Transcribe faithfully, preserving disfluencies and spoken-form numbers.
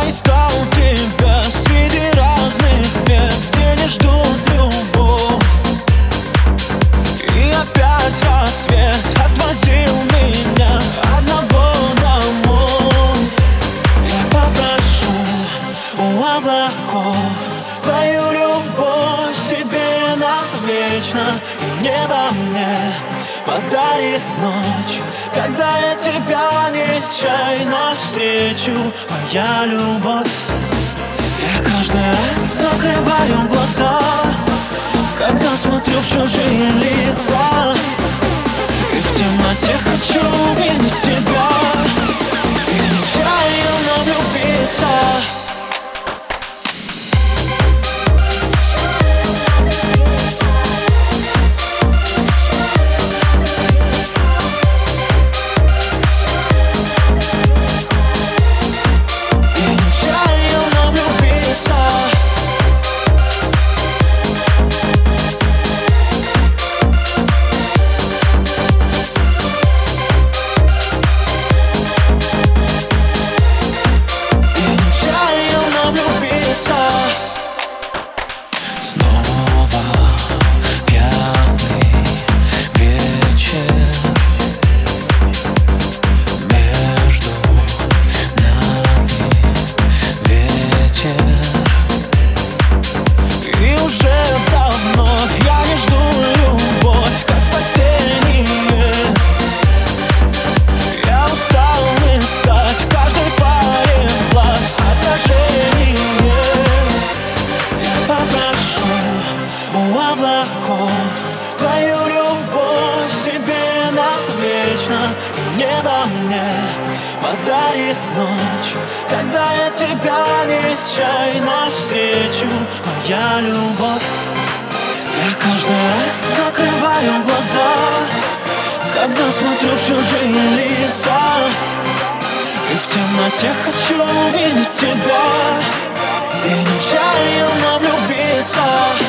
Я искал тебя среди разных мест, где не ждут любовь. И опять рассвет отвозил меня одного домой. Я попрошу у облаков твою любовь себе навечно, и небо мне подарит ночь, когда я тебя нечаянно встречу, моя любовь. Я каждый раз закрываю глаза, когда смотрю в чужие лица, и в темноте хочу увидеть тебя, и нечаянно влюбиться. Твою любовь себе навечно, и небо мне подарит ночь, когда я тебя нечаянно встречу, моя любовь. Я каждый раз закрываю глаза, когда смотрю в чужие лица, и в темноте хочу увидеть тебя, и нечаянно влюбиться.